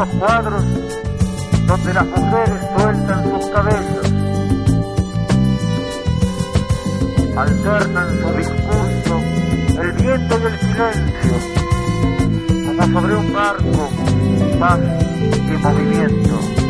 esos cuadros donde las mujeres sueltan sus cabellos, alternan su discurso el viento y el silencio, como sobre un barco, paz y movimiento.